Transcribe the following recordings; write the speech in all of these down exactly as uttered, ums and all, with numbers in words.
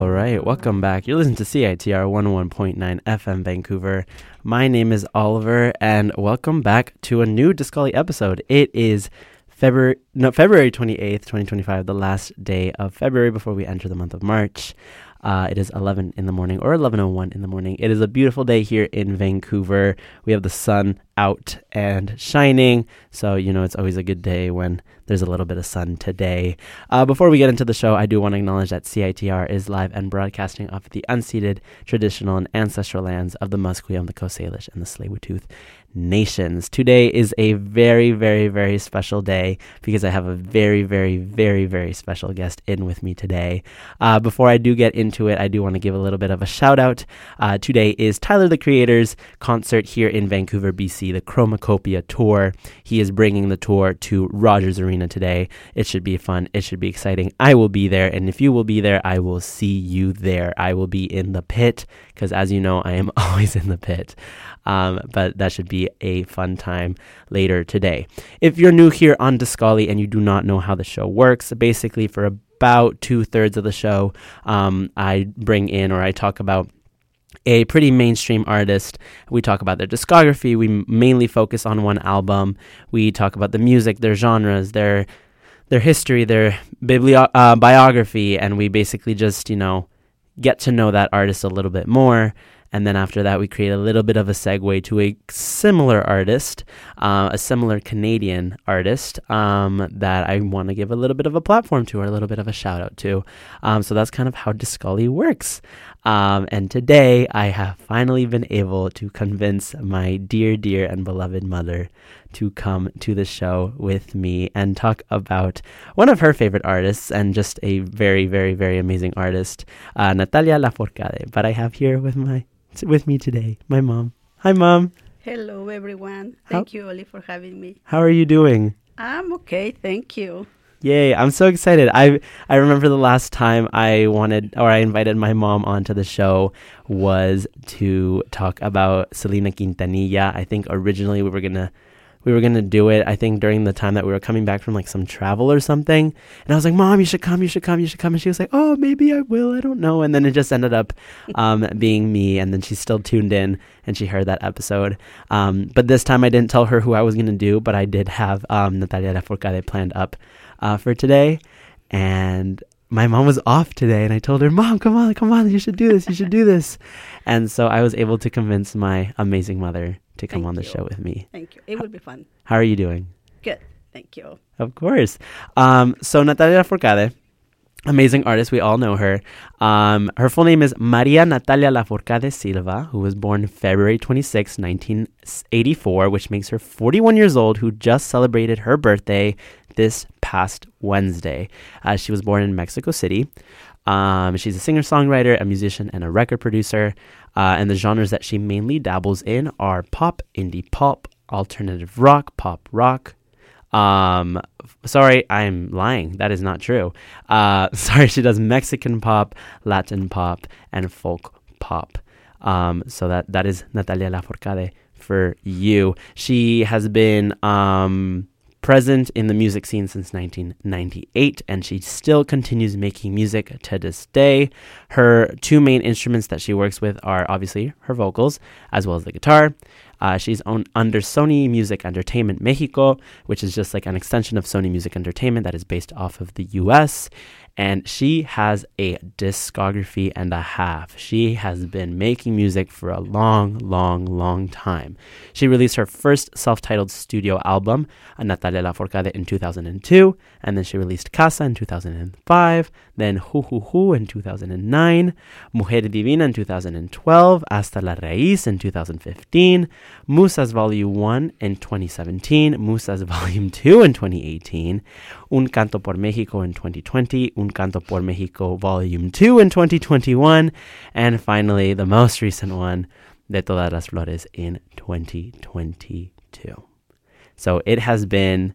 All right, welcome back. You're listening to C I T R one oh one point nine F M Vancouver. My name is Oliver, and welcome back to a new Discali episode. It is February, no, February twenty-eighth, twenty twenty-five, the last day of February before we enter the month of March. Uh, it is eleven in the morning, or eleven oh one in the morning. It is a beautiful day here in Vancouver. We have the sun out and shining, so you know it's always a good day when there's a little bit of sun today. Uh, before we get into the show, I do want to acknowledge that C I T R is live and broadcasting off the unceded, traditional, and ancestral lands of the Musqueam, the Coast Salish, and the Tsleil-Waututh nations. Today is a very, very, very special day because I have a very, very, very, very special guest in with me today. Uh, before I do get into it, I do want to give a little bit of a shout out. Uh, today is Tyler the Creator's concert here in Vancouver, B C, the Chromacopia Tour. He is bringing the tour to Rogers Arena today. It should be fun. It should be exciting. I will be there, and if you will be there, I will see you there. I will be in the pit because, as you know, I am always in the pit. Um, but that should be a fun time later today. If you're new here on Discali and you do not know how the show works, basically for about two-thirds of the show, um, I bring in or I talk about a pretty mainstream artist. We talk about their discography. We mainly focus on one album. We talk about the music, their genres, their their history, their biblio- uh, biography, and we basically just, you know, get to know that artist a little bit more. And then after that, we create a little bit of a segue to a similar artist, uh, a similar Canadian artist um, that I want to give a little bit of a platform to or a little bit of a shout out to. Um, so that's kind of how Discali works. Um, and today, I have finally been able to convince my dear, dear and beloved mother to come to the show with me and talk about one of her favorite artists and just a very, very, very amazing artist, uh, Natalia Lafourcade. But I have here with my with me today my mom. Hi, Mom. Hello, everyone. Thank how, you, Oli, for having me. How are you doing? I'm okay, thank you. Yay, I'm so excited. I I remember the last time I wanted or I invited my mom onto the show was to talk about Selena Quintanilla. I think originally we were going to We were going to do it, I think, during the time that we were coming back from, like, some travel or something. And I was like, Mom, you should come, you should come, you should come. And she was like, oh, maybe I will, I don't know. And then it just ended up um, being me. And then she still tuned in and she heard that episode. Um, but this time I didn't tell her who I was going to do, but I did have um, Natalia Lafourcade planned up uh, for today. And my mom was off today, and I told her, Mom, come on, come on, you should do this, you should do this. And so I was able to convince my amazing mother to come Thank on the you. show with me. Thank you. It will be fun. How are you doing? Good. Thank you. Of course. Um, so Natalia Lafourcade, amazing artist. We all know her. Um, her full name is Maria Natalia Lafourcade Silva, who was born February twenty-sixth, nineteen eighty-four, which makes her forty-one years old, who just celebrated her birthday this past Wednesday. Uh, she was born in Mexico City. Um, she's a singer-songwriter, a musician, and a record producer. Uh, and the genres that she mainly dabbles in are pop, indie pop, alternative rock, pop rock. Um, f- sorry, I'm lying. That is not true. Uh, sorry, she does Mexican pop, Latin pop, and folk pop. Um, so that, that is Natalia Lafourcade for you. She has been um, present in the music scene since nineteen ninety-eight, and she still continues making music to this day. Her two main instruments that she works with are obviously her vocals as well as the guitar. Uh, she's on, under Sony Music Entertainment Mexico, which is just like an extension of Sony Music Entertainment that is based off of the U S. And she has a discography and a half. She has been making music for a long, long, long time. She released her first self-titled studio album, Natalia Lafourcade, in two thousand two, and then she released Casa in two thousand five, then Hu Hu Hu in two thousand nine, Mujer Divina in two thousand twelve, Hasta la Raíz in two thousand fifteen, Musas Volume one in twenty seventeen, Musas Volume two in twenty eighteen, Un Canto por México in twenty twenty, Un Canto por México Volume two in twenty twenty-one, and finally, the most recent one, De Todas las Flores, in twenty twenty-two. So it has been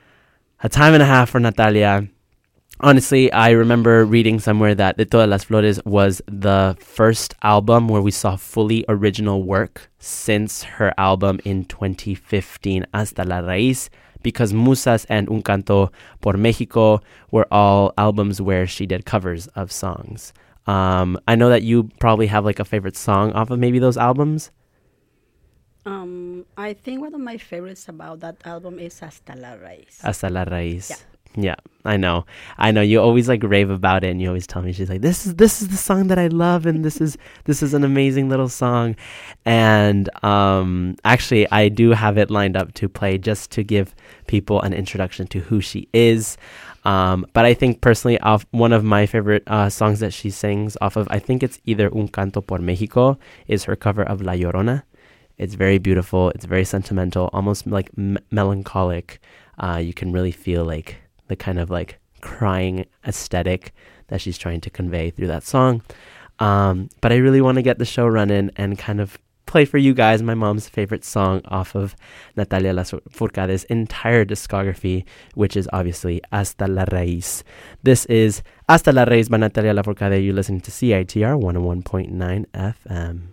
a time and a half for Natalia. Honestly, I remember reading somewhere that De Todas las Flores was the first album where we saw fully original work since her album in twenty fifteen, Hasta la Raíz, because Musas and Un Canto por México were all albums where she did covers of songs. Um, I know that you probably have like a favorite song off of maybe those albums. Um, I think one of my favorites about that album is Hasta la Raíz. Hasta la Raíz. Yeah. Yeah, I know. I know. You always like rave about it, and you always tell me, she's like, this is this is the song that I love, and this is this is an amazing little song. And um, actually, I do have it lined up to play just to give people an introduction to who she is. Um, but I think personally, off one of my favorite uh, songs that she sings off of, I think it's either Un Canto por México, is her cover of La Llorona. It's very beautiful. It's very sentimental, almost like m- melancholic. Uh, you can really feel like the kind of like crying aesthetic that she's trying to convey through that song. Um, but I really want to get the show running and kind of play for you guys my mom's favorite song off of Natalia Lafourcade's entire discography, which is obviously Hasta la Raíz. This is Hasta la Raíz by Natalia Lafourcade. You're listening to C I T R one oh one point nine F M.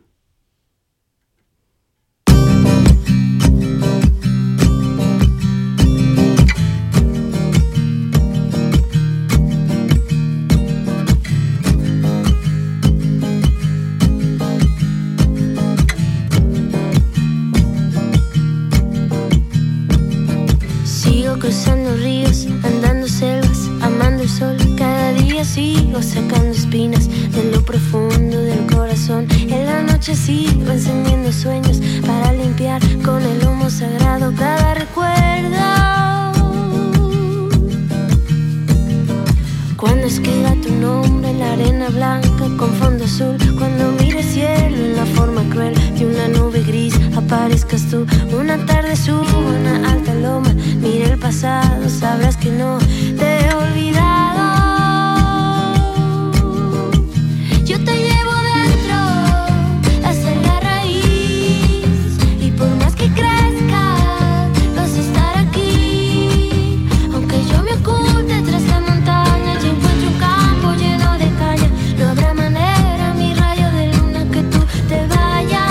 Cruzando ríos, andando selvas, amando el sol. Cada día sigo sacando espinas de lo profundo del corazón. En la noche sigo encendiendo sueños para limpiar con el humo sagrado cada recuerdo. Cuando escriba tu nombre en la arena blanca con fondo azul, cuando mire el cielo en la forma cruel de una nube gris, aparezcas tú. Una tarde subo a una alta loma, mira el pasado, sabrás que no te he olvidado. Yo te llevo dentro hasta la raíz, y por más que crezca vas a estar aquí. Aunque yo me oculte tras la montaña y encuentre un campo lleno de caña, no habrá manera, mi rayo de luna, que tú te vayas.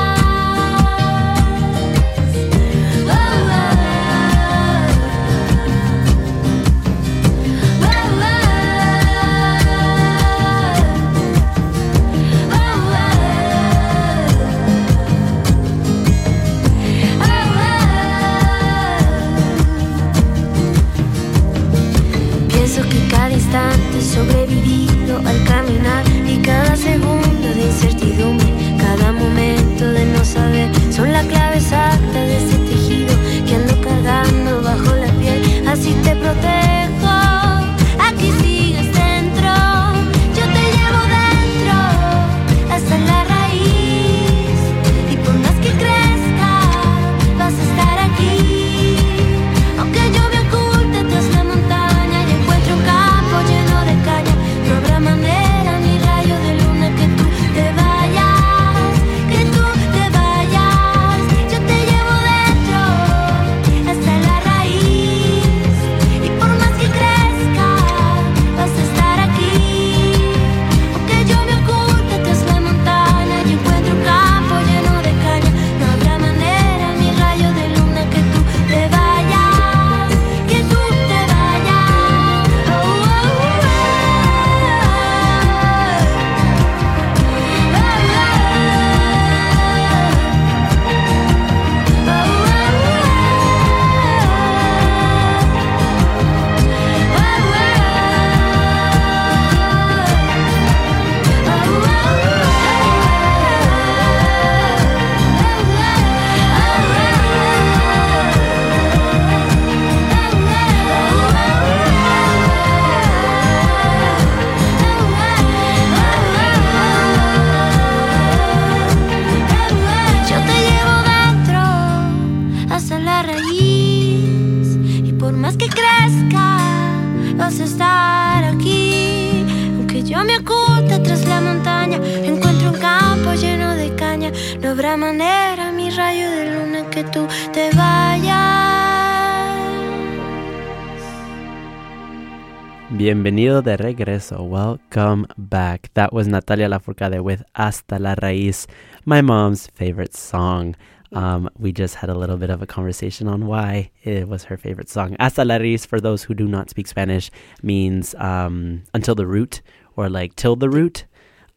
He sobrevivido al caminar, y cada segundo de incertidumbre, cada momento de no saber, son la clave exacta de ese tejido que ando cargando bajo la piel. Así te protejo, aquí sigues dentro. Yo te llevo dentro hasta la raíz, y por más que crezca vas a estar aquí. Aunque yo me oculte tras la montaña y encuentre un campo lleno de caña, no habrá manera, mi rayo de luna, que tú te vayas, que tú te vayas. Yo te llevo dentro hasta la raíz, y por más que crezca vas a estar aquí. Aunque yo me oculte tras la montaña y encuentre un campo lleno de caña, no habrá manera, mi rayo de luna, que tú te vayas, que tú te vayas. Oh, oh, oh. Yo te llevo dentro hasta la raíz, y por más que crezca vas a estar aquí. Aunque yo me oculte tras la montaña, encuentro un campo lleno de caña, no habrá manera, mi rayo de luna, que tú te vayas. Bienvenido de regreso. Welcome back. That was Natalia Lafourcade with Hasta la Raíz, my mom's favorite song. Um, we just had a little bit of a conversation on why it was her favorite song. Hasta la Raíz, for those who do not speak Spanish, means um, until the root, or like till the root.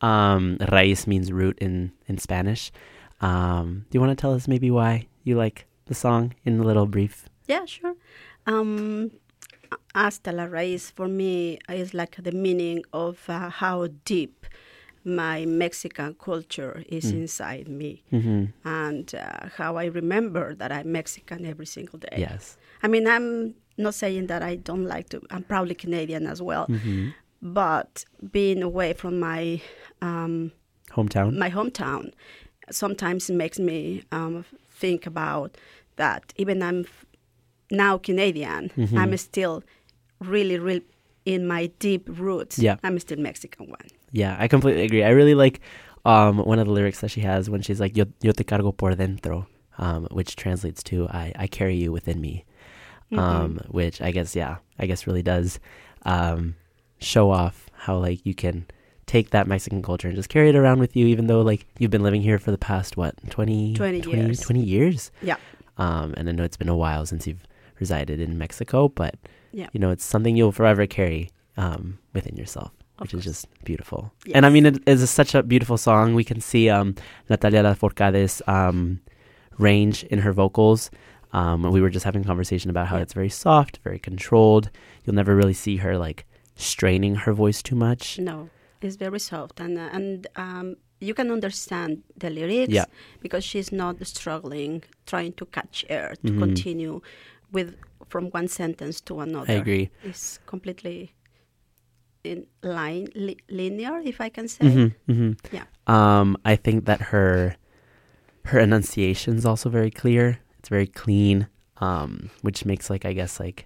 Um, raíz means root in, in Spanish. Um, do you want to tell us maybe why you like the song in a little brief? Yeah, sure. Um, hasta la raíz for me is like the meaning of uh, how deep my Mexican culture is mm. inside me, mm-hmm. and uh, how I remember that I'm Mexican every single day. Yes. I mean, I'm not saying that I don't like to, I'm proudly Canadian as well, mm-hmm. but being away from my um, hometown, my hometown, sometimes it makes me um, think about that even I'm f- now Canadian, mm-hmm. I'm still really, really in my deep roots. Yeah. I'm still Mexican one. Yeah, I completely agree. I really like um, one of the lyrics that she has when she's like, yo, yo te cargo por dentro, um, which translates to, I, I carry you within me, mm-hmm. um, which I guess, yeah, I guess really does um, show off how like you can take that Mexican culture and just carry it around with you, even though like you've been living here for the past, what, twenty, twenty, twenty years. twenty years? Yeah. Um, and I know it's been a while since you've resided in Mexico, but, yeah. you know, it's something you'll forever carry um, within yourself. Which is just beautiful. Yes. And I mean, it is a, such a beautiful song. We can see um, Natalia Lafourcade's um, range in her vocals. Um, we were just having a conversation about how yeah. it's very soft, very controlled. You'll never really see her like straining her voice too much. No, it's very soft. And, uh, and um, you can understand the lyrics yeah. because she's not struggling, trying to catch air, to mm-hmm. continue with from one sentence to another. I agree. It's completely in line li- linear, if I can say. Mm-hmm, mm-hmm. Yeah. Um, I think that her her enunciation is also very clear. It's very clean, um, which makes like I guess like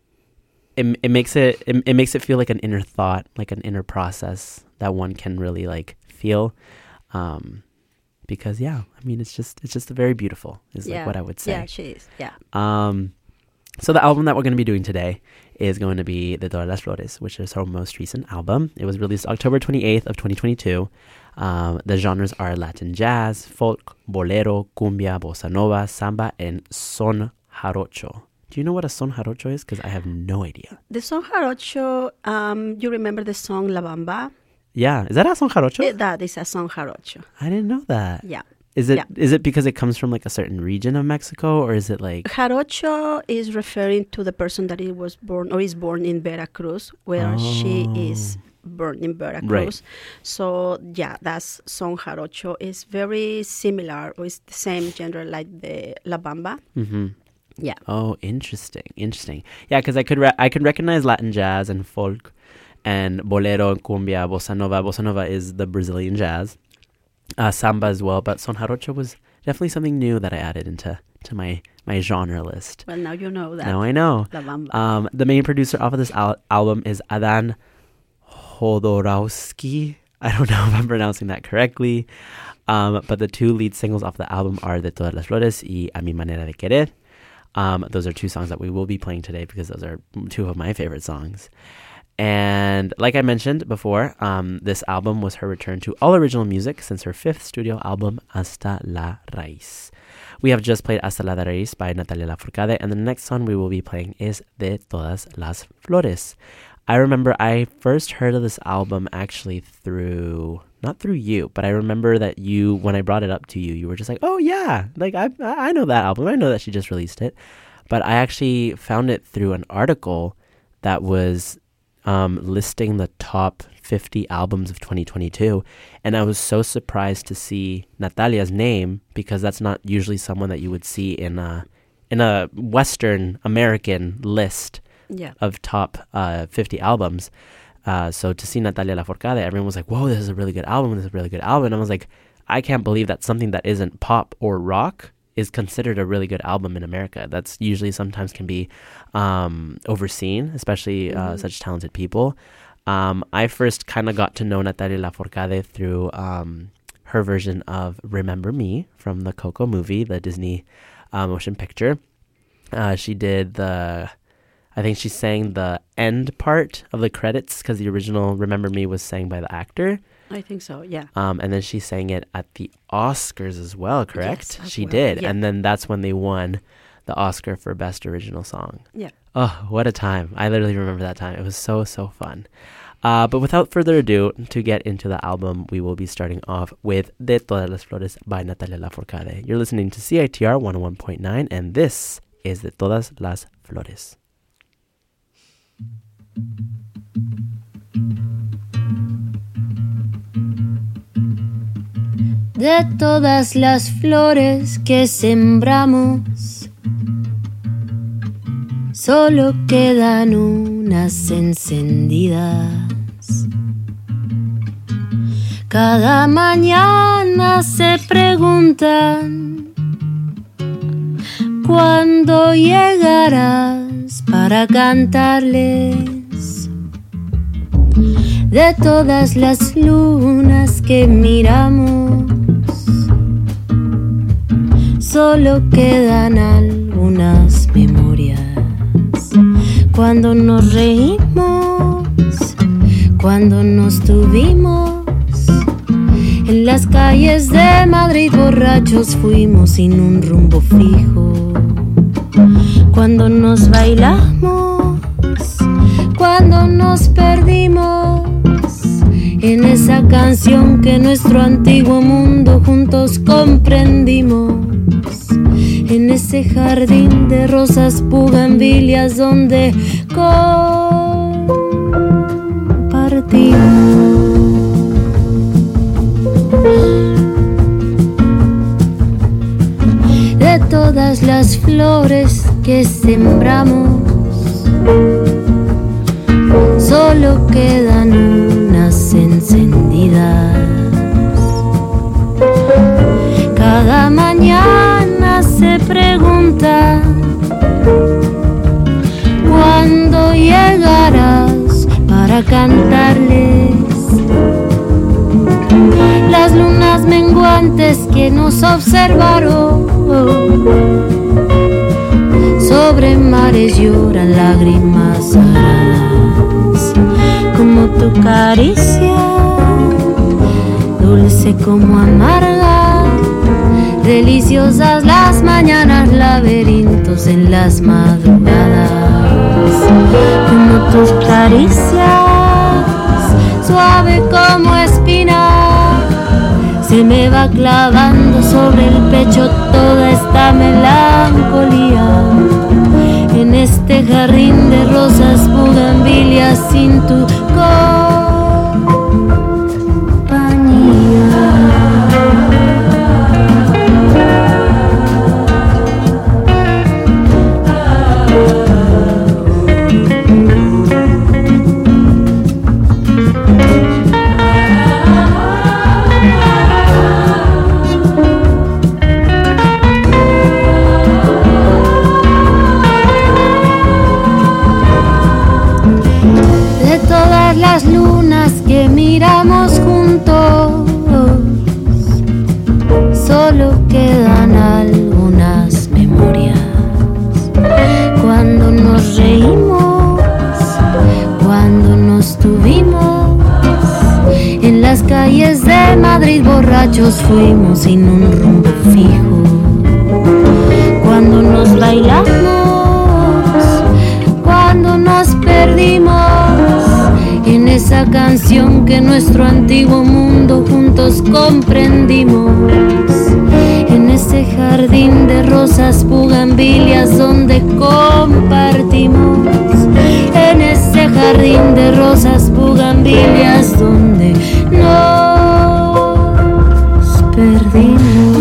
it it makes it, it it makes it feel like an inner thought, like an inner process that one can really like feel. Um, because yeah, I mean it's just it's just very beautiful is yeah. like what I would say. Yeah, she is. Yeah. Um, so the album that we're going to be doing today is going to be De Todas las Flores, which is her most recent album. It was released October twenty-eighth of twenty twenty-two. Um, the genres are Latin jazz, folk, bolero, cumbia, bossa nova, samba, and son jarocho. Do you know what a son jarocho is? Because I have no idea. The son jarocho, um, you remember the song La Bamba? Yeah. Is that a son jarocho? It, that is a son jarocho. I didn't know that. Yeah. Is it yeah. is it because it comes from like a certain region of Mexico, or is it like jarocho is referring to the person that he was born or is born in Veracruz, where oh. she is born in Veracruz. Right. So yeah, that's son jarocho. Is very similar, or it's the same genre like the La Bamba. Mm-hmm. Yeah. Oh, interesting, interesting. Yeah, because I could re- I could recognize Latin jazz and folk, and bolero and cumbia, bossa nova. Bossa nova is the Brazilian jazz. Uh, samba as well, but son jarocho was definitely something new that I added into to my, my genre list. Well, now you know that. Now I know. La Bamba. Um, the main producer off of this al- album is Adán Jodorowsky. I don't know if I'm pronouncing that correctly, um, but the two lead singles off the album are De Todas las Flores y A Mi Manera de Querer. Um, those are two songs that we will be playing today because those are two of my favorite songs. And like I mentioned before, um, this album was her return to all original music since her fifth studio album, Hasta la Raíz. We have just played Hasta la Raíz by Natalia Lafourcade, and the next song we will be playing is De Todas las Flores. I remember I first heard of this album actually through, not through you, but I remember that you, when I brought it up to you, you were just like, oh yeah, like I I know that album. I know that she just released it. But I actually found it through an article that was Um, listing the top fifty albums of twenty twenty-two, and I was so surprised to see Natalia's name because that's not usually someone that you would see in a in a Western American list yeah. of top uh, fifty albums. Uh, so to see Natalia Lafourcade, everyone was like, "Whoa, this is a really good album! This is a really good album!" And I was like, "I can't believe that something that isn't pop or rock is considered a really good album in America." That's usually sometimes can be um, overseen, especially uh, mm-hmm. such talented people. Um, I first kind of got to know Natalia Lafourcade through um, her version of Remember Me from the Coco movie, the Disney uh, motion picture. Uh, she did the, I think she sang the end part of the credits because the original Remember Me was sang by the actor. I think so, yeah. Um, and then she sang it at the Oscars as well, correct? Yes, she well. did. Yeah. And then that's when they won the Oscar for Best Original Song. Yeah. Oh, what a time. I literally remember that time. It was so, so fun. Uh, but without further ado, to get into the album, we will be starting off with De Todas las Flores by Natalia Lafourcade. You're listening to C I T R one oh one point nine, and this is De Todas las Flores. De todas las flores que sembramos, solo quedan unas encendidas. Cada mañana se preguntan ¿cuándo llegarás para cantarles? De todas las lunas que miramos, solo quedan algunas memorias. Cuando nos reímos, cuando nos tuvimos, en las calles de Madrid borrachos fuimos sin un rumbo fijo. Cuando nos bailamos, cuando nos perdimos, en esa canción que nuestro antiguo mundo juntos comprendimos. En ese jardín de rosas bugambilias donde compartimos. De todas las flores que sembramos, solo quedan unas encendidas. Cada mañana se pregunta ¿cuándo llegarás para cantarles? Las lunas menguantes que nos observaron, sobre mares lloran lágrimas sagradas, como tu caricia, dulce como amarga. Deliciosas las mañanas, laberintos en las madrugadas, como tus caricias, suave como espina, se me va clavando sobre el pecho toda esta melancolía. En este jardín de rosas bugambilias sin tu las lunas que miramos juntos, solo quedan algunas memorias. Cuando nos reímos, cuando nos tuvimos, en las calles de Madrid borrachos fuimos sin un rumbo fijo. Cuando nos bailamos, cuando nos perdimos, en esa canción que nuestro antiguo mundo juntos comprendimos. En ese jardín de rosas bugambilias donde compartimos. En ese jardín de rosas bugambilias donde nos perdimos.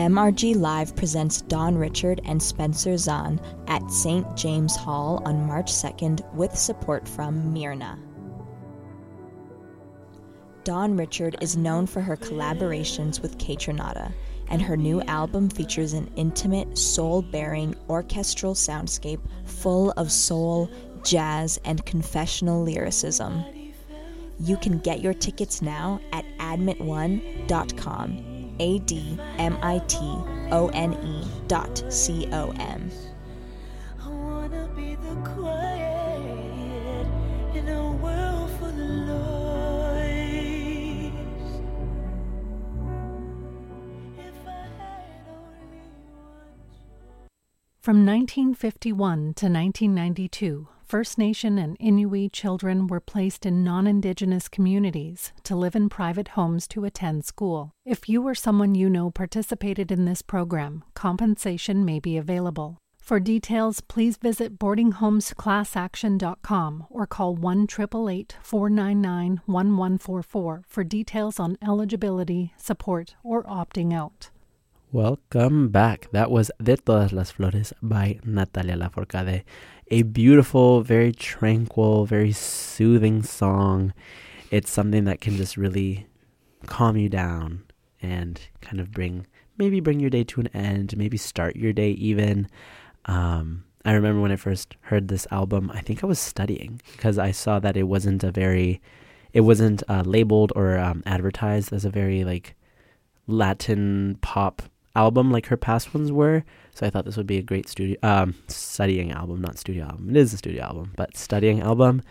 M R G Live presents Don Richard and Spencer Zahn at Saint James Hall on March second with support from Myrna. Don Richard is known for her collaborations with Kaytranada, and her new album features an intimate, soul-bearing orchestral soundscape full of soul, jazz, and confessional lyricism. You can get your tickets now at admit one dot com. A D M I T O N E dot C O M. I wanna be the quiet in a world full of noise. If I had only one. From nineteen fifty-one to nineteen ninety-two, First Nation and Inuit children were placed in non-Indigenous communities to live in private homes to attend school. If you or someone you know participated in this program, compensation may be available. For details, please visit boarding homes class action dot com or call one eight eight eight, four nine nine, one one four four for details on eligibility, support, or opting out. Welcome back. That was De Todas las Flores by Natalia Lafourcade. A beautiful, very tranquil, very soothing song. It's something that can just really calm you down and kind of bring, maybe bring your day to an end, maybe start your day even. Um, I remember when I first heard this album, I think I was studying because I saw that it wasn't a very, it wasn't uh, labeled or um, advertised as a very like Latin pop album like her past ones were. So I thought this would be a great studio um studying album, not studio album. It is a studio album, but studying album.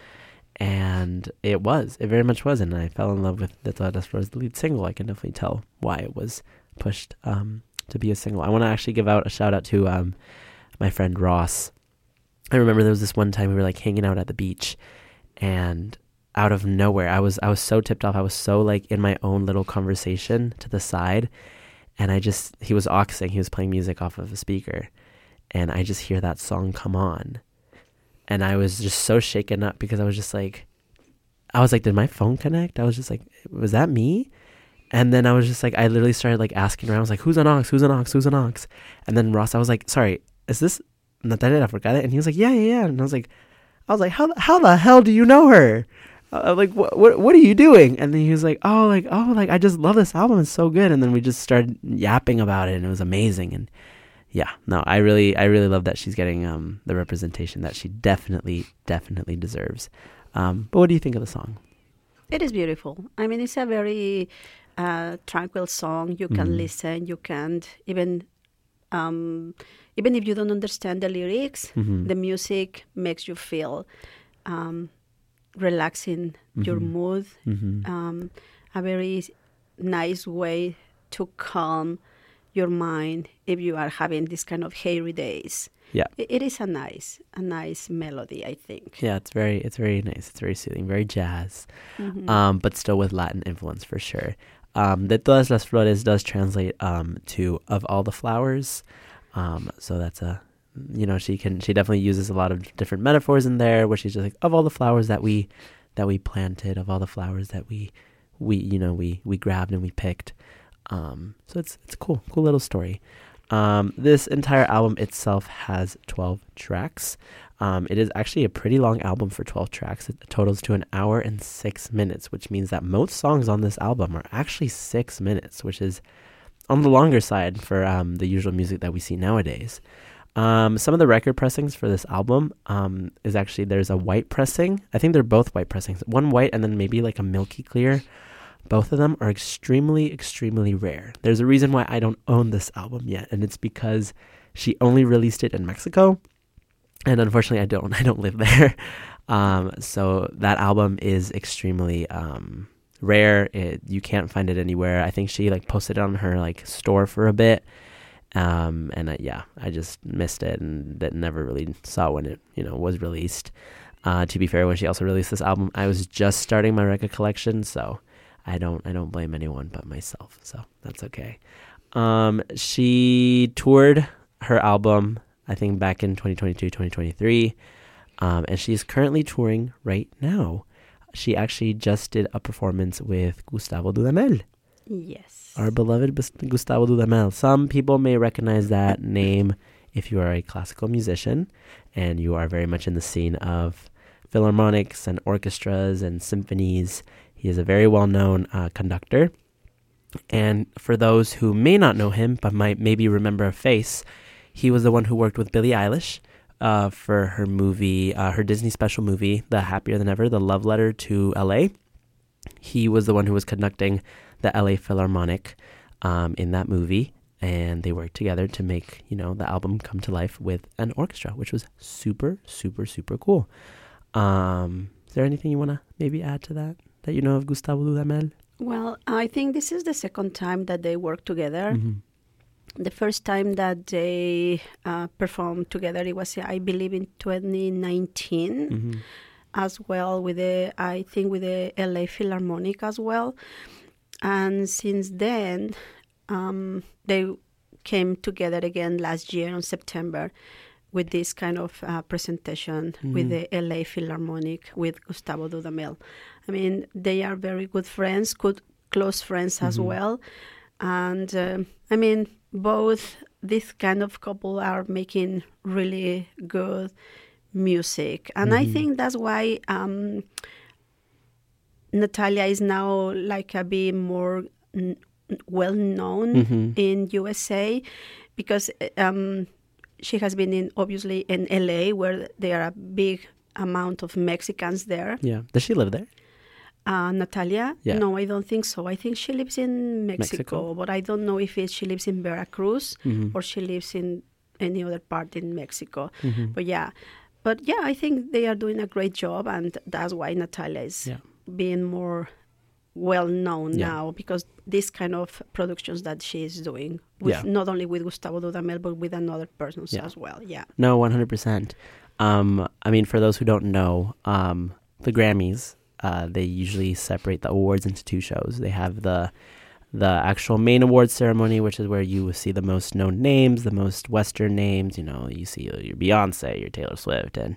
And it was. It very much was. And I fell in love with De Todas las Flores, the lead single. I can definitely tell why it was pushed um to be a single. I want to actually give out a shout out to um my friend Ross. I remember there was this one time we were like hanging out at the beach, and out of nowhere, I was I was so tipped off. I was so like in my own little conversation to the side. And I just, he was auxing, he was playing music off of a speaker. And I just hear that song come on. And I was just so shaken up because I was just like, I was like, did my phone connect? I was just like, was that me? And then I was just like, I literally started like asking around. I was like, who's on aux? Who's on aux? Who's on aux? And then Ross, I was like, sorry, is this Natalia Lafourcade? And he was like, yeah, yeah, yeah. And I was like, I was like, how, how the hell do you know her? Uh, like, what, what, what are you doing? And then he was like, oh, like, oh, like, I just love this album. It's so good. And then we just started yapping about it, and it was amazing. And yeah, no, I really, I really love that she's getting um the representation that she definitely, definitely deserves. Um, but what do you think of the song? It is beautiful. I mean, it's a very uh, tranquil song. You can mm-hmm. listen. You can even, um, even if you don't understand the lyrics, mm-hmm. the music makes you feel um, relaxing mm-hmm. your mood. Mm-hmm. Um, a very nice way to calm your mind if you are having this kind of hairy days. Yeah, it, it is a nice, a nice melody, I think. Yeah, it's very, it's very nice. It's very soothing, very jazz, mm-hmm. um, but still with Latin influence for sure. Um, De Todas las Flores does translate um to of all the flowers, um, so that's a, you know, she can, she definitely uses a lot of different metaphors in there, where she's just like, of all the flowers that we, that we planted, of all the flowers that we, we, you know, we we grabbed and we picked. Um, so it's it's a cool, cool little story. Um, this entire album itself has twelve tracks. Um, it is actually a pretty long album for twelve tracks. It totals to an hour and six minutes, which means that most songs on this album are actually six minutes, which is on the longer side for um, the usual music that we see nowadays. Um, some of the record pressings for this album um, is actually, there's a white pressing. I think they're both white pressings. One white and then maybe like a milky clear. Both of them are extremely, extremely rare. There's a reason why I don't own this album yet, and it's because she only released it in Mexico, and unfortunately I don't. I don't live there. Um, so that album is extremely um, rare. It, you can't find it anywhere. I think she like posted it on her like store for a bit, um, and uh, yeah, I just missed it and that never really saw when it you know was released. Uh, to be fair, when she also released this album, I was just starting my record collection, so I don't I don't blame anyone but myself, so that's okay. Um, she toured her album, I think, back in twenty twenty-two, twenty twenty-three, um, and she's currently touring right now. She actually just did a performance with Gustavo Dudamel. Yes. Our beloved Bus- Gustavo Dudamel. Some people may recognize that name if you are a classical musician and you are very much in the scene of philharmonics and orchestras and symphonies. He is a very well-known uh, conductor. And for those who may not know him but might maybe remember a face, he was the one who worked with Billie Eilish uh, for her movie, uh, her Disney special movie, The Happier Than Ever, The Love Letter to L A. He was the one who was conducting the L A Philharmonic um, in that movie, and they worked together to make, you know, the album come to life with an orchestra, which was super, super, super cool. Um, is there anything you want to maybe add to that, that you know of Gustavo Dudamel? Well, I think this is the second time that they work together. Mm-hmm. The first time that they uh, performed together, it was, I believe, in twenty nineteen. Mm-hmm. As well with the, I think with the L A Philharmonic as well. And since then, um, they came together again last year in September with this kind of uh, presentation mm-hmm. with the L A Philharmonic with Gustavo Dudamel. I mean, they are very good friends, good close friends mm-hmm. as well. And uh, I mean, both this kind of couple are making really good music, and mm-hmm. I think that's why um, Natalia is now like a bit more n- well known mm-hmm. in U S A, because um, she has been in obviously in L A, where there are a big amount of Mexicans there. Yeah, does she live there? Uh, Natalia? Yeah. No, I don't think so. I think she lives in Mexico, Mexico? but I don't know if it, she lives in Veracruz mm-hmm. or she lives in any other part in Mexico. Mm-hmm. But yeah. But yeah, I think they are doing a great job, and that's why Natalia is yeah. being more well known yeah. now, because this kind of productions that she is doing, with yeah. not only with Gustavo Dudamel, but with another persons yeah. as well. Yeah. No, one hundred percent. Um, I mean, for those who don't know, um, the Grammys, uh, they usually separate the awards into two shows. They have the the actual main awards ceremony, which is where you see the most known names, the most Western names. You know, you see your Beyonce, your Taylor Swift, and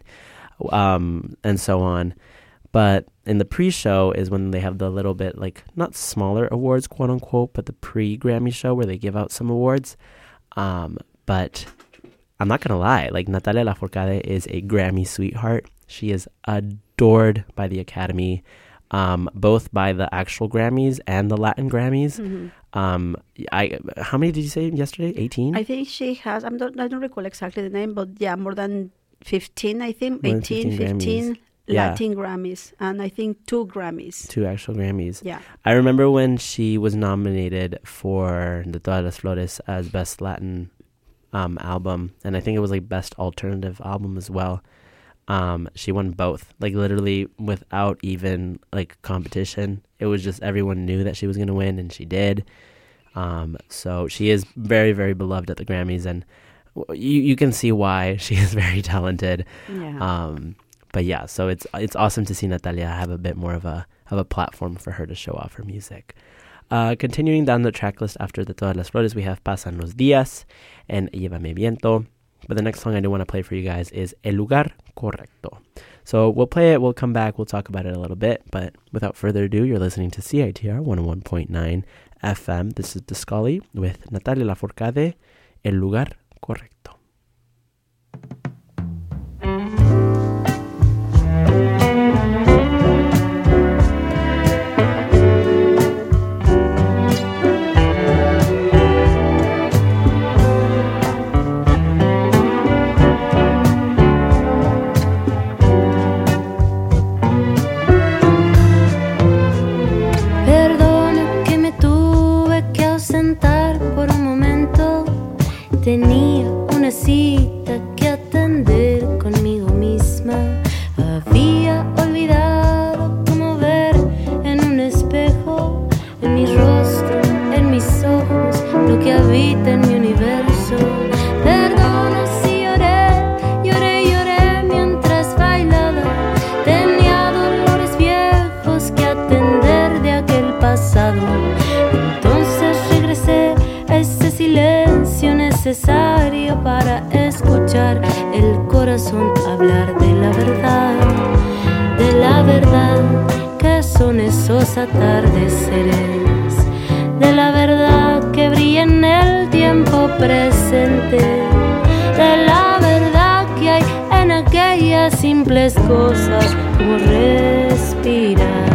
um, and so on. But in the pre-show is when they have the little bit, like, not smaller awards, quote unquote, but the pre-Grammy show where they give out some awards. Um, but I'm not gonna lie, like, Natalia Lafourcade is a Grammy sweetheart. She is adored by the Academy. Um, both by the actual Grammys and the Latin Grammys. Mm-hmm. Um, I how many did you say yesterday? eighteen? I think she has. I'm not, I don't recall exactly the name, but yeah, more than fifteen. I think more eighteen, fifteen, fifteen yeah. Latin Grammys, and I think two Grammys. Two actual Grammys. Yeah. I remember when she was nominated for De Todas las Flores as Best Latin um, Album, and I think it was like Best Alternative Album as well. Um, she won both, like literally without even like competition. It was just everyone knew that she was going to win, and she did. Um, so she is very, very beloved at the Grammys, and you you can see why. She is very talented. Yeah. Um, but yeah, so it's it's awesome to see Natalia have a bit more of a of a platform for her to show off her music. Uh, continuing down the track list after De Todas las Flores, we have Pasan los Días and Llévame Viento. But the next song I do want to play for you guys is El Lugar Correcto. So we'll play it, we'll come back, we'll talk about it a little bit. But without further ado, you're listening to C I T R one oh one point nine F M. This is Discali with Natalia Lafourcade, El Lugar Correcto. Tenía una cita que atender conmigo misma. Había olvidado cómo ver en un espejo, en mi rostro, en mis ojos, lo que habita en mi universo. Perdona si lloré, lloré, lloré mientras bailaba. Tenía dolores viejos que atender de aquel pasado. Entonces regresé a ese silencio necesario para escuchar el corazón hablar de la verdad, de la verdad que son esos atardeceres, presente, de la verdad que hay en aquellas simples cosas como respirar.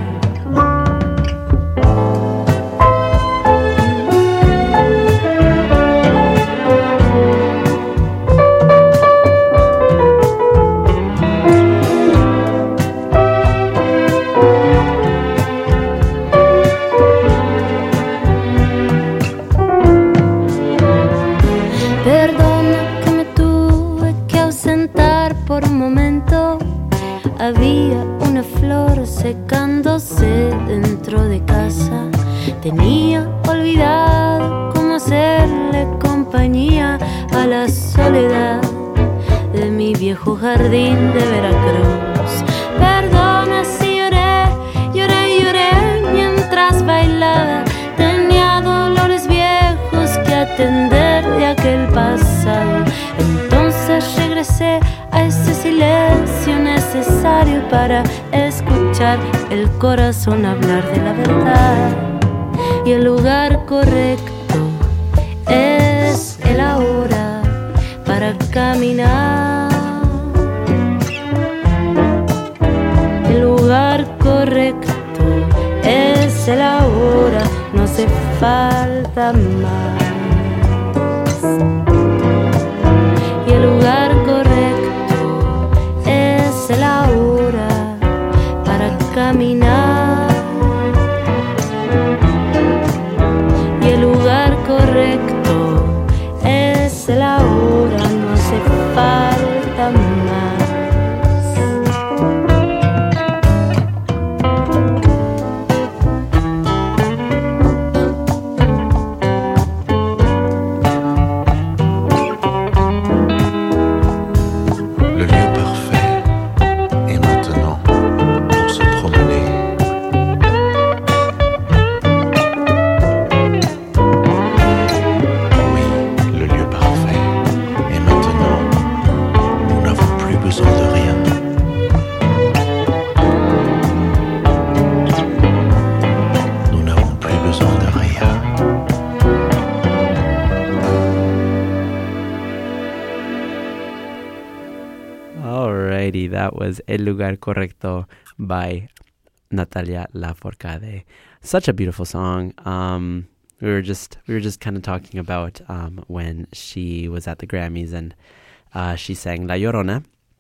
Había una flor secándose dentro de casa. Tenía olvidado cómo hacerle compañía a la soledad de mi viejo jardín de Veracruz. Perdona si lloré, lloré, lloré mientras bailaba. Tenía dolores viejos que atender de aquel pasado. Entonces regresé a ese silencio necesario para escuchar el corazón hablar de la verdad. Y el lugar correcto es el ahora para caminar. El lugar correcto es el ahora, no hace falta más. Y el lugar correcto es el ahora para caminar. Y el lugar correcto es el ahora, no hace falta más. That was El Lugar Correcto by Natalia Lafourcade. Such a beautiful song. Um, we were just we were just kind of talking about um, when she was at the Grammys and uh, she sang La Llorona,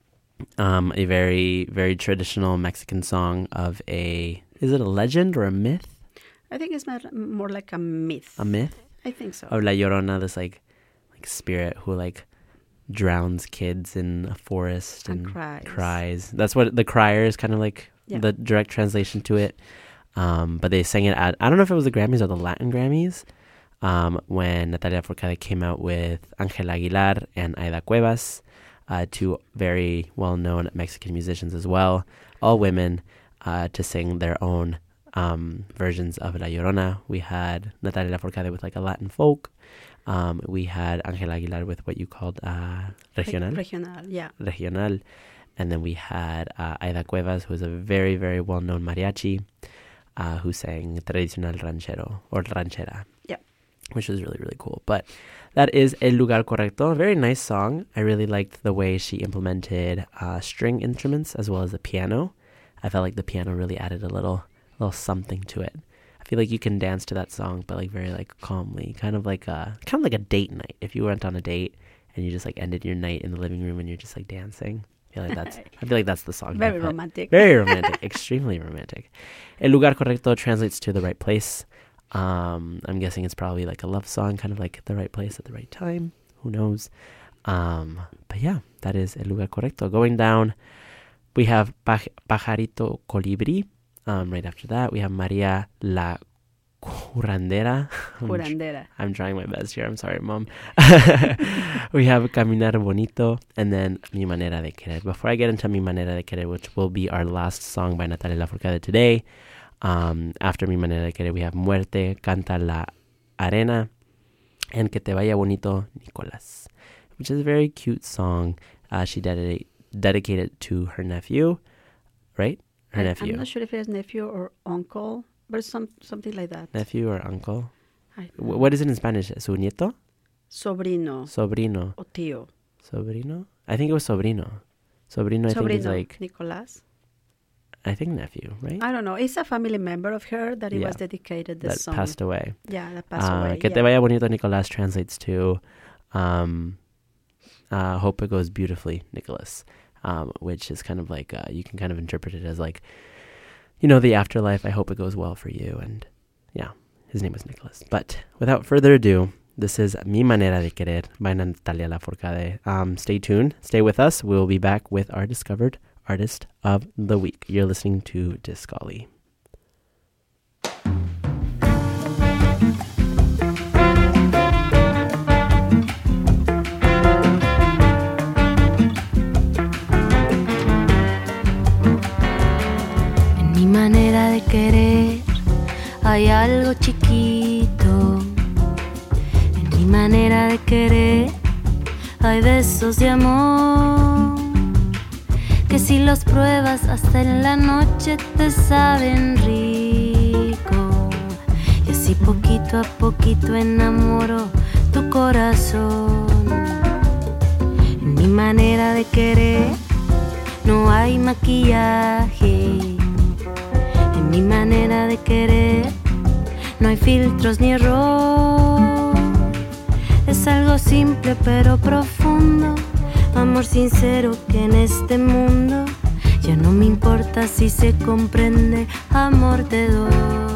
um, a very very traditional Mexican song of a, is it a legend or a myth? I think it's more like a myth. A myth? I think so. Of La Llorona, this like like spirit who like drowns kids in a forest and, and cries. cries. That's what the crier is kind of like, yeah. The direct translation to it. Um, but they sang it at, I don't know if it was the Grammys or the Latin Grammys, um, when Natalia Lafourcade came out with Ángel Aguilar and Aida Cuevas, uh, two very well-known Mexican musicians as well, all women, uh, to sing their own um, versions of La Llorona. We had Natalia Lafourcade with like a Latin folk. Um, we had Ángel Aguilar with what you called uh, regional. Regional, yeah. Regional. And then we had uh, Aida Cuevas, who is a very, very well-known mariachi, uh, who sang Tradicional Ranchero, or Ranchera. Yeah. Which was really, really cool. But that is El Lugar Correcto. A very nice song. I really liked the way she implemented uh, string instruments as well as the piano. I felt like the piano really added a little, little something to it. I feel like you can dance to that song, but like very like calmly, kind of like a kind of like a date night. If you went on a date and you just like ended your night in the living room and you're just like dancing, I feel like that's I feel like that's the song. Very romantic. Very romantic, extremely romantic. El Lugar Correcto translates to the right place. Um, I'm guessing it's probably like a love song, kind of like the right place at the right time. Who knows? Um, but yeah, that is El Lugar Correcto. Going down, we have Paj- Pajarito Colibri. Um, right after that, we have Maria La Curandera. I'm Curandera. Tr- I'm trying my best here. I'm sorry, Mom. We have Caminar Bonito, and then Mi Manera de Querer. Before I get into Mi Manera de Querer, which will be our last song by Natalia Lafourcade today, um, after Mi Manera de Querer, we have Muerte, Canta la Arena, and Que Te Vaya Bonito, Nicolás, which is a very cute song. Uh, she dedicated dedicated to her nephew, right? Her I, nephew. I'm not sure if it's nephew or uncle, but some something like that. Nephew or uncle? I W- what is it in Spanish? Su nieto? Sobrino. Sobrino. O tío. Sobrino? I think it was sobrino. Sobrino, I Sobrino. think is like, Nicolás. I think nephew, right? I don't know. It's a family member of her that it Yeah. was dedicated the that song. passed away. Yeah, that passed Uh, away. Que te yeah. vaya bonito, Nicolás translates to um, uh, hope it goes beautifully, Nicholas, um, which is kind of like, uh, you can kind of interpret it as like, you know, the afterlife. I hope it goes well for you. And yeah, his name was Nicholas. But without further ado, this is Mi Manera de Querer by Natalia Lafourcade. Um, stay tuned. Stay with us. We'll be back with our discovered artist of the week. You're listening to Discali. En mi manera de querer hay algo chiquito. En mi manera de querer hay besos de amor, que si los pruebas hasta en la noche te saben rico. Y así poquito a poquito enamoro tu corazón. En mi manera de querer no hay maquillaje. En mi manera de querer no hay filtros ni error. Es algo simple pero profundo, amor sincero que en este mundo ya no me importa si se comprende, amor te doy.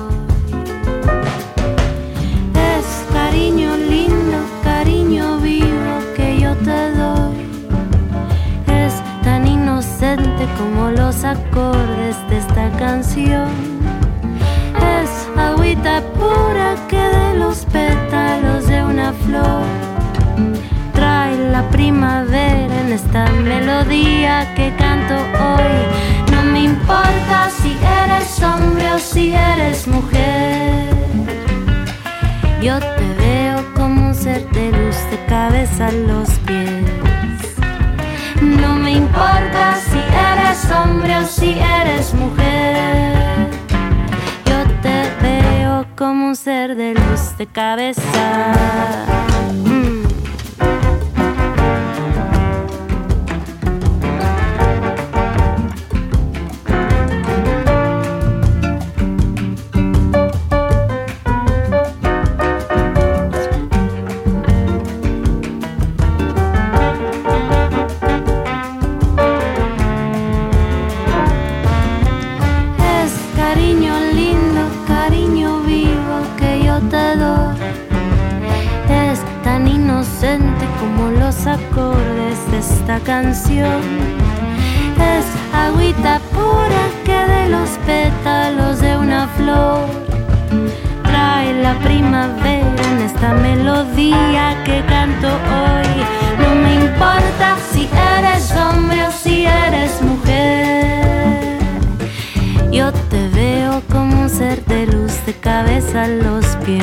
Es cariño lindo, cariño vivo que yo te doy. Es tan inocente como los acordes de esta canción. Es agüita pura que de los pétalos de una flor trae la primavera en esta melodía que canto hoy. No me importa si eres hombre o si eres mujer, yo te veo como un ser de luz de cabeza a los pies. No me importa si eres hombre o si eres mujer, yo te veo como un ser de luz de cabeza. Mm. Acordes de esta canción. Es agüita pura que de los pétalos de una flor trae la primavera en esta melodía que canto hoy. No me importa si eres hombre o si eres mujer, yo te veo como un ser de luz de cabeza a los pies.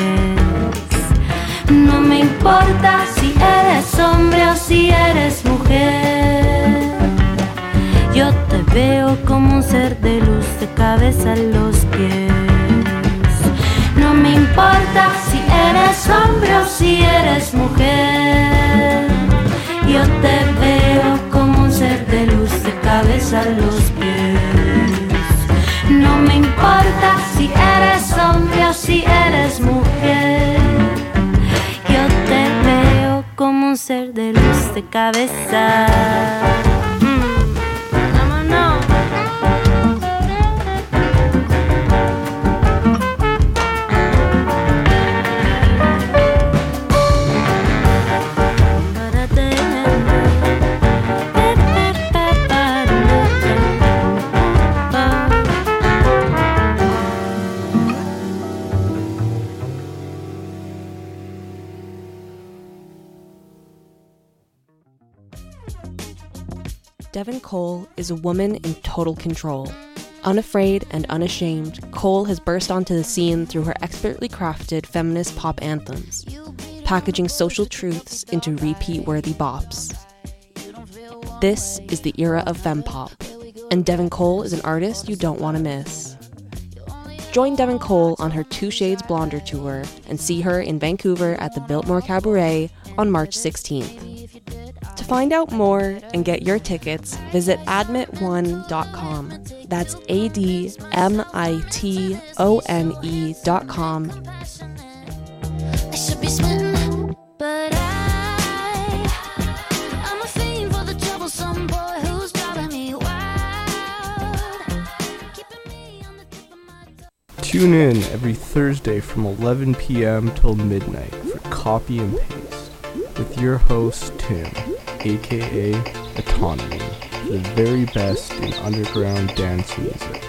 No me importa si eres hombre o si eres mujer, yo te veo como un ser de luz de cabeza a los pies. No me importa si eres hombre o si eres mujer, yo te veo como un ser de luz de cabeza a los pies. No me importa si eres hombre o si eres mujer, yo te veo como un ser de luz de cabeza. Mm. Vámonos. Devin Cole is a woman in total control. Unafraid and unashamed, Cole has burst onto the scene through her expertly crafted feminist pop anthems, packaging social truths into repeat-worthy bops. This is the era of fempop, and Devin Cole is an artist you don't want to miss. Join Devin Cole on her Two Shades Blonder tour and see her in Vancouver at the Biltmore Cabaret on March sixteenth. To find out more and get your tickets, visit admit one dot com. That's A D M I T O N E dot com. I should be sweating, but I, I'm a fiend for the troublesome boy who's driving me wild, keeping me on the tip of my tongue. Tune in every Thursday from eleven p.m. till midnight for Copy and Paste with your host Tim, aka Autonomy, the very best in underground dance music.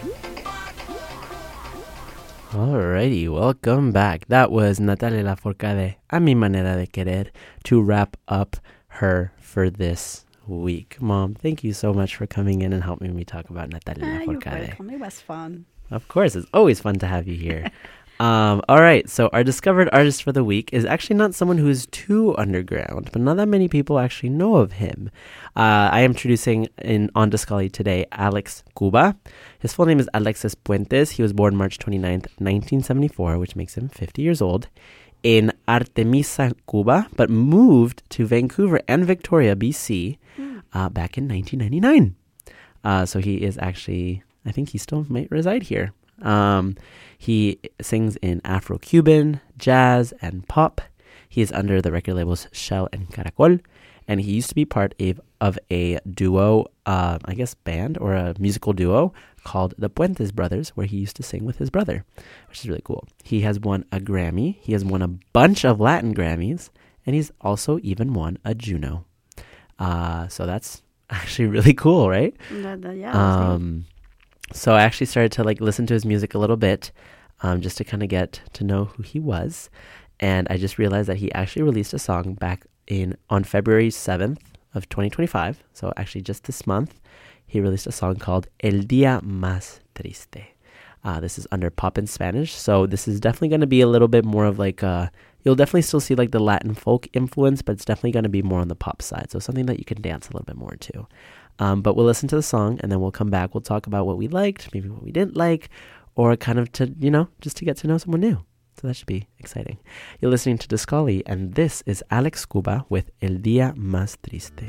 Alrighty, welcome back. That was Natalia Lafourcade, A Mi Manera de Querer, to wrap up her for this week. Mom, thank you so much for coming in and helping me talk about Natalia Ah, you're Lafourcade. welcome. It was fun. Of course, it's always fun to have you here. um, all right, so our discovered artist for the week is actually not someone who is too underground, but not that many people actually know of him. Uh, I am introducing in on Discali today Alex Cuba. His full name is Alexis Puentes. He was born March twenty-ninth, nineteen seventy-four, which makes him fifty years old, in Artemisa, Cuba, but moved to Vancouver and Victoria, B C, uh, back in nineteen ninety-nine. Uh, so he is actually, I think he still might reside here. Um, he sings in Afro-Cuban, jazz, and pop. He is under the record labels Shell and Caracol, and he used to be part of, of a duo, uh, I guess band or a musical duo called the Puentes Brothers, where he used to sing with his brother, which is really cool. He has won a Grammy. He has won a bunch of Latin Grammys, and he's also even won a Juno. Uh, so that's actually really cool, right? That- that- yeah, Um, so I actually started to like listen to his music a little bit, um, just to kind of get to know who he was. And I just realized that he actually released a song back in on February seventh of twenty twenty-five. So actually just this month, he released a song called El Día Más Triste. Uh, this is under pop in Spanish. So this is definitely going to be a little bit more of like a, you'll definitely still see like the Latin folk influence, but it's definitely going to be more on the pop side. So something that you can dance a little bit more to. Um, but we'll listen to the song and then we'll come back. We'll talk about what we liked, maybe what we didn't like, or kind of to, you know, just to get to know someone new. So that should be exciting. You're listening to Discali, and this is Alex Cuba with El Día Más Triste.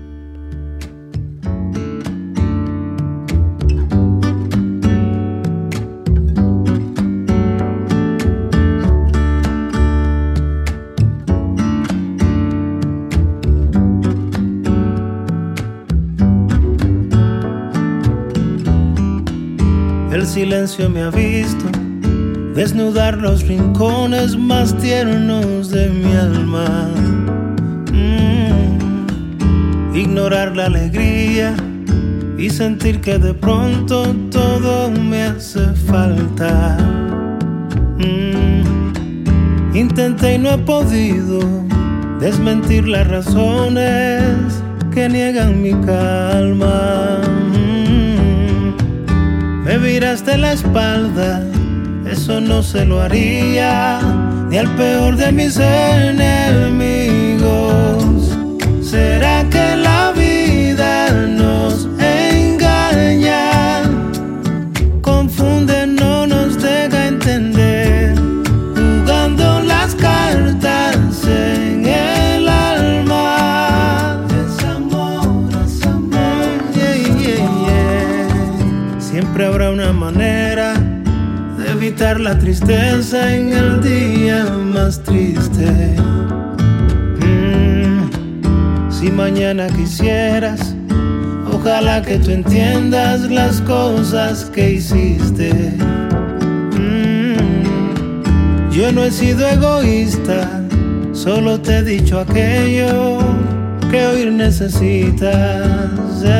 El silencio me ha visto desnudar los rincones más tiernos de mi alma. Mm. Ignorar la alegría y sentir que de pronto todo me hace falta. Mm. Intenté y no he podido desmentir las razones que niegan mi calma. Me viraste la espalda, eso no se lo haría ni al peor de mis enemigos. ¿Será que la vida nos engaña? Confunde, no nos deja entender, jugando las cartas en el alma. Desamor, desamor, yeah, yeah, yeah. Siempre habrá una manera de evitar la tristeza en el día más triste. Mm, si mañana quisieras, ojalá que tú entiendas las cosas que hiciste. Mm, yo no he sido egoísta, solo te he dicho aquello que oír necesitas.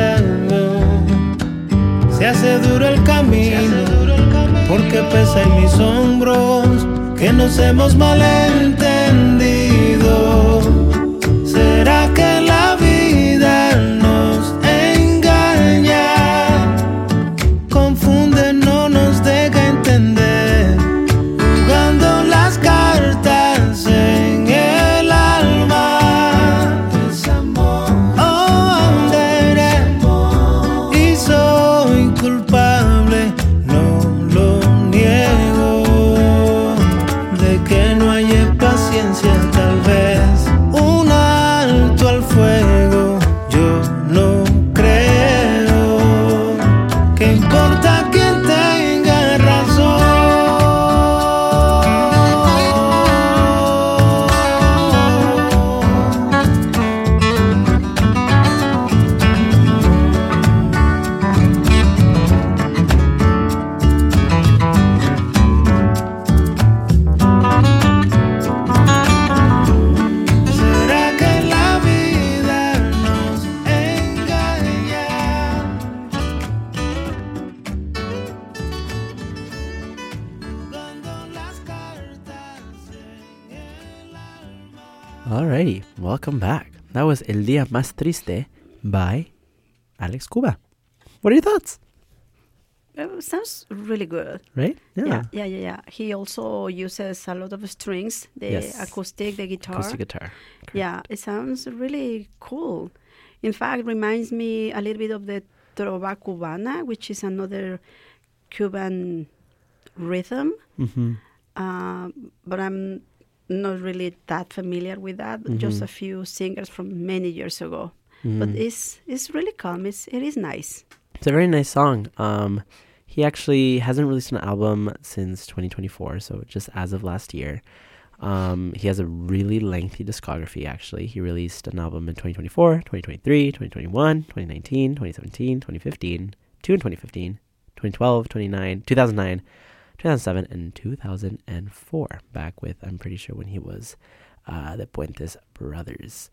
Se hace duro el camino, porque pesa en mis hombros que nos hemos malentendido. ¿Será que la vida nos engaña? Confunde, no nos deja entender, jugando las cartas en el alma. Desamor, oh, desamor, y soy culpable, no lo niego, de que no haya paciencia. Alrighty, welcome back. That was El Día Más Triste by Alex Cuba. What are your thoughts? It sounds really good. Right? Yeah. yeah, yeah, yeah, yeah. He also uses a lot of strings, the Yes. acoustic, the guitar. Acoustic guitar. Yeah, it sounds really cool. In fact, reminds me a little bit of the trova cubana, which is another Cuban rhythm. Mm-hmm. Uh, but I'm not really that familiar with that. Mhm. Just a few singers from many years ago. But Mm. it's it's really calm. It's, it is nice. It's a very nice song. Um, he actually hasn't released an album since twenty twenty-four, so just as of last year. Um, he has a really lengthy discography, actually. He released an album in twenty twenty-four, twenty twenty-three, twenty twenty-one, twenty nineteen, twenty seventeen, twenty fifteen, two in twenty fifteen, twenty twelve, twenty nine, two thousand nine, two thousand seven, and two thousand four. Back with, I'm pretty sure, when he was uh, the Puentes Brothers.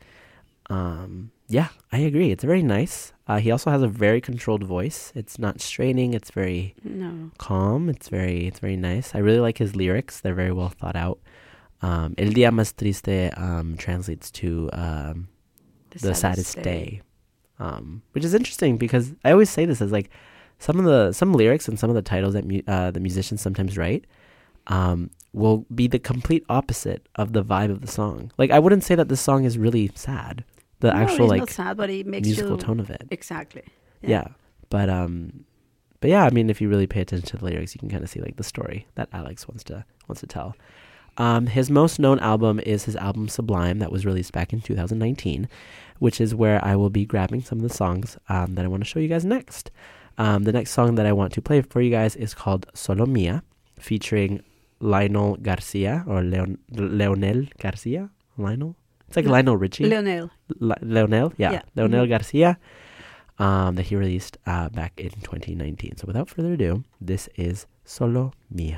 Um, yeah, I agree. It's very nice. Uh, he also has a very controlled voice. It's not straining. It's very No. calm. It's very, it's very nice. I really like his lyrics. They're very well thought out. Um, El Día Más Triste um, translates to um, the, saddest, day, Um, which is interesting because I always say this as like some of the some lyrics and some of the titles that mu- uh, the musicians sometimes write um, will be the complete opposite of the vibe of the song. Like I wouldn't say that this song is really sad. The No, actual it's like not sad, but it makes musical you tone of it. Exactly. Yeah. But um but yeah, I mean if you really pay attention to the lyrics, you can kind of see like the story that Alex wants to wants to tell. Um his most known album is his album Sublime that was released back in two thousand nineteen, which is where I will be grabbing some of the songs um that I want to show you guys next. Um the next song that I want to play for you guys is called Solo Mía, featuring Lionel Garcia or Leon Leonel Garcia? Lionel? It's like Le- Lionel Richie. Leonel. Le- Leonel, yeah, Yeah. Leonel Mhm. Garcia, um, that he released uh, back in twenty nineteen. So without further ado, this is Solo Mía.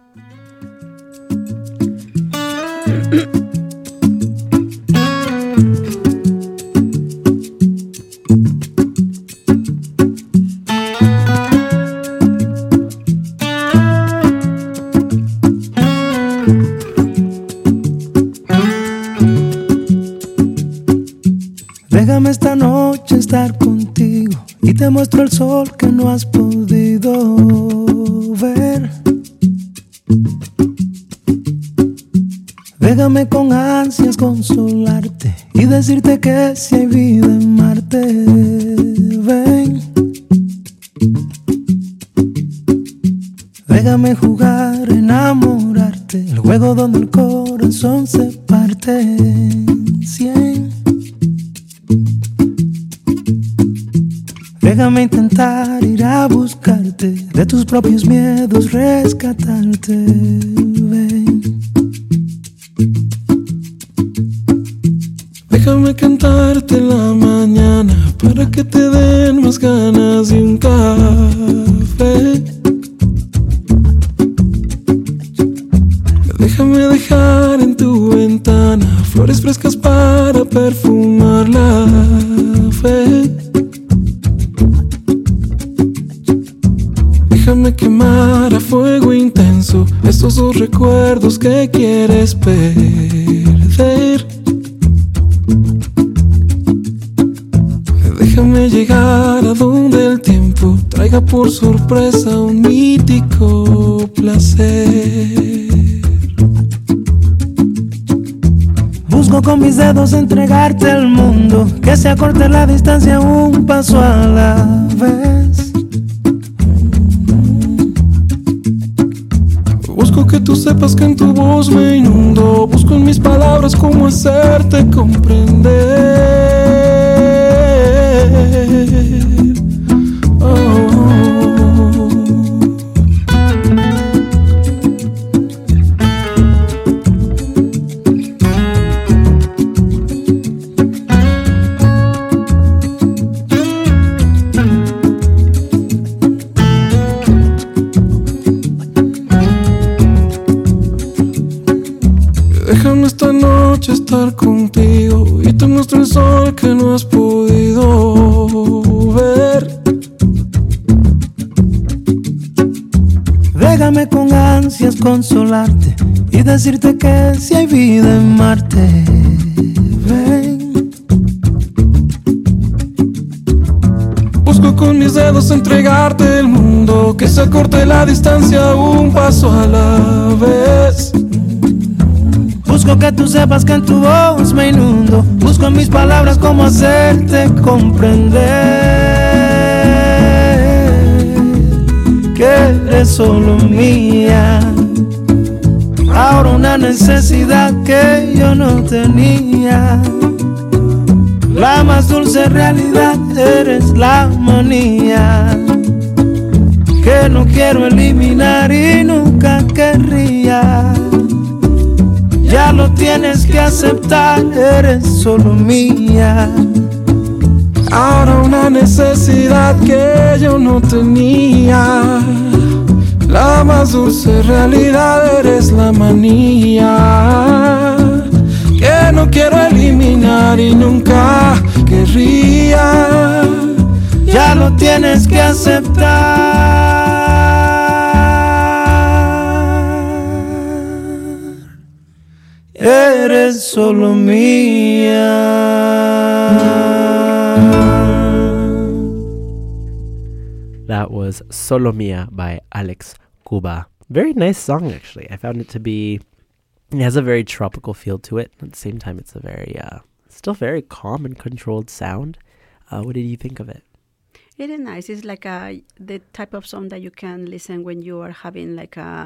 Déjame esta noche estar contigo y te muestro el sol que no has podido ver. Déjame con ansias consolarte y decirte que si hay vida en Marte, ven. Déjame jugar, enamorarte, el juego donde el corazón se parte en cien. Déjame intentar ir a buscarte, de tus propios miedos rescatarte, ven. Déjame cantarte en la mañana para que te den más ganas de un café. Déjame dejar en tu ventana flores frescas para perfumar la fe. Déjame quemar a fuego intenso estos dos recuerdos que quieres perder. Déjame llegar a donde el tiempo traiga por sorpresa un mítico placer. Busco con mis dedos entregarte el mundo, que se acorte la distancia un paso a la vez. Busco que tú sepas que en tu voz me inundo. Busco en mis palabras cómo hacerte comprender. Oh. Déjame esta noche estar contigo y te muestro el sol que no has podido ver. Déjame con ansias consolarte y decirte que si hay vida en Marte, con mis dedos entregarte el mundo, que se corte la distancia un paso a la vez. Busco que tú sepas que en tu voz me inundo. Busco en mis palabras cómo hacerte comprender que eres solo mía. Ahora una necesidad que yo no tenía. La más dulce realidad eres la manía que no quiero eliminar y nunca querría. Ya lo tienes que aceptar, eres solo mía. Ahora una necesidad que yo no tenía. La más dulce realidad eres la manía que no quiero eliminar y nunca querría. Ya lo tienes que aceptar. Eres solo mía. That was Solo Mia by Alex Cuba. Very nice song, actually. I found it to be, it has a very tropical feel to it. At the same time, it's a very, uh, still very calm and controlled sound. Uh, what did you think of it? It is nice. It's like a, the type of song that you can listen when you are having like a,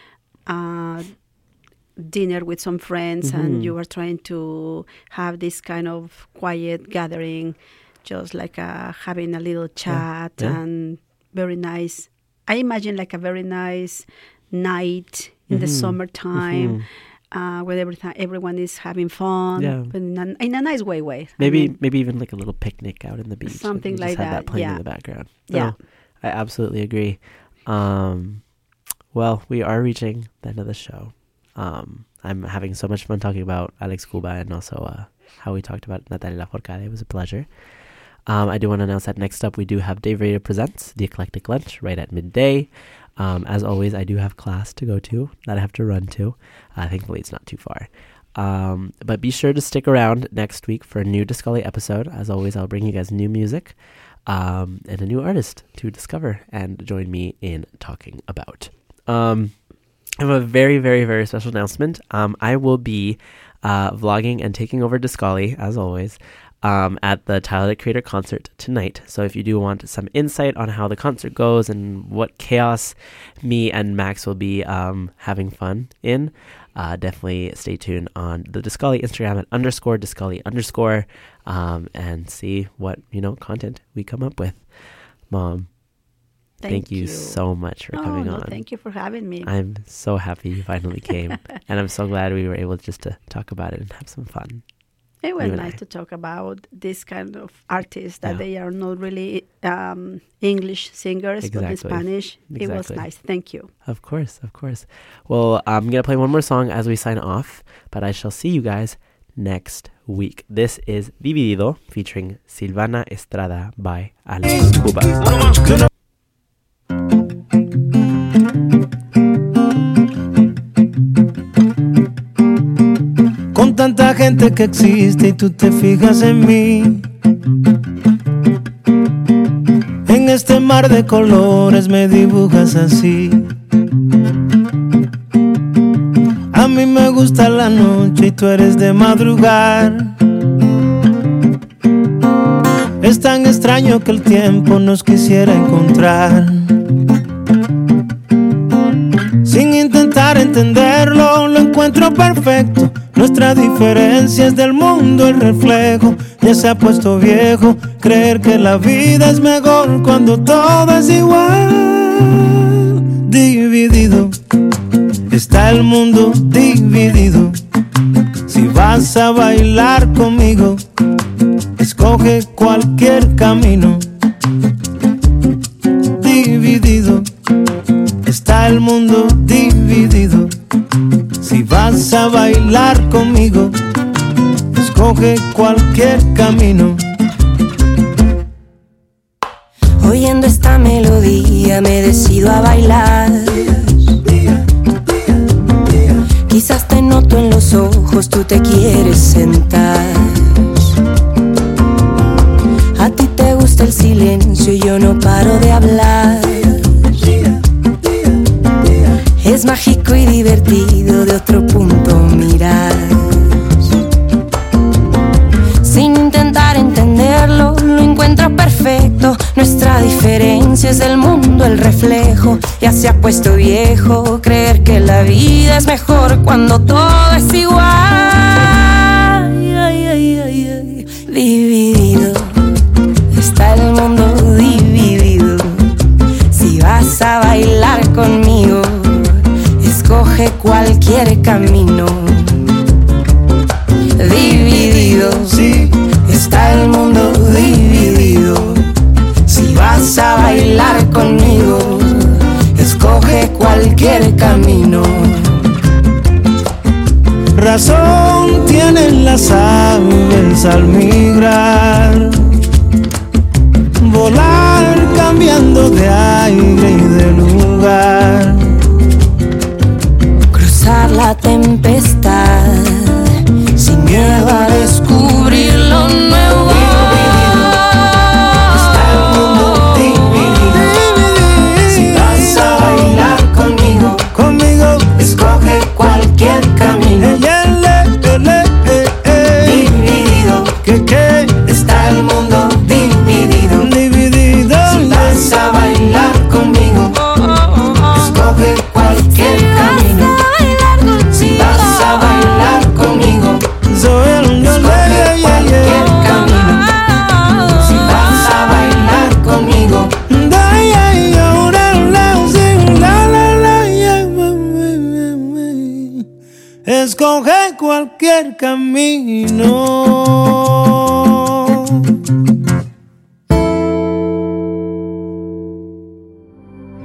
a dinner with some friends, mm-hmm. and you are trying to have this kind of quiet gathering, just like uh, having a little chat, yeah. Yeah. And very nice. I imagine like a very nice night in mm-hmm. the summertime, mm-hmm. uh, where every th- everyone is having fun, yeah. but in a, in a nice way. way. Maybe I mean, maybe even like a little picnic out in the beach, something and like just have that. that playing yeah. in the background. Yeah, no, I absolutely agree. Um, well, we are reaching the end of the show. Um, I'm having so much fun talking about Alex Cuba and also uh, how we talked about Natalia Lafourcade. It was a pleasure. Um, I do want to announce that next up we do have Dave Radio Presents The Eclectic Lunch right at midday. Um, as always, I do have class to go to that I have to run to. Uh, thankfully, it's not too far. Um, but be sure to stick around next week for a new Discali episode. As always, I'll bring you guys new music um, and a new artist to discover and join me in talking about. Um, I have a very, very, very special announcement. Um, I will be uh, vlogging and taking over Discali, as always, um, at the Tyler the Creator concert tonight. So if you do want some insight on how the concert goes and what chaos me and Max will be um, having fun in, uh, definitely stay tuned on the Discali Instagram at underscore Discali underscore um, and see what, you know, content we come up with. Mom. Thank, thank you, you so much for oh, coming no, on. Thank you for having me. I'm so happy you finally came. And I'm so glad we were able just to talk about it and have some fun. It was nice I. to talk about this kind of artists that yeah. they are not really um, English singers, exactly. but in Spanish. Exactly. It was nice. Thank you. Of course, of course. Well, I'm going to play one more song as we sign off, but I shall see you guys next week. This is Dividido featuring Silvana Estrada by Alex Cuba. Con tanta gente que existe y tú te fijas en mí, en este mar de colores me dibujas así. A mí me gusta la noche y tú eres de madrugar. Es tan extraño que el tiempo nos quisiera encontrar. Sin intentar entenderlo, lo encuentro perfecto. Nuestra diferencia es del mundo el reflejo. Ya se ha puesto viejo creer que la vida es mejor cuando todo es igual. Dividido está el mundo, dividido. Si vas a bailar conmigo, escoge cualquier camino. Dividido está el mundo, dividido. Si vas a bailar conmigo, escoge cualquier camino. Oyendo esta melodía me decido a bailar. Quizás te noto en los ojos, tú te quieres sentar. A ti te gusta el silencio y yo no paro de hablar. Es mágico y divertido de otro punto mirar. Sin intentar entenderlo, lo encuentro perfecto. Nuestra diferencia es del mundo el reflejo. Ya se ha puesto viejo creer que la vida es mejor cuando todo es igual. Ay, ay, ay, ay. Dividido está el mundo dividido. Si vas a bailar conmigo, escoge cualquier camino. Dividido, sí, está el mundo dividido. Si vas a bailar conmigo, escoge cualquier camino. Razón tienen las aves al migrar, volar cambiando de aire y de lugar, cruzar la tempestad sin miedo a descubrir lo nuevo. Está el mundo dividido. Si vas a bailar conmigo, conmigo, escoge cualquier camino. Dividido, que que está el mundo dividido. Dividido. Si vas a bailar conmigo, escoge cualquier camino. Si vas a bailar conmigo, escoge cualquier camino. Si vas a bailar conmigo, escoge cualquier camino.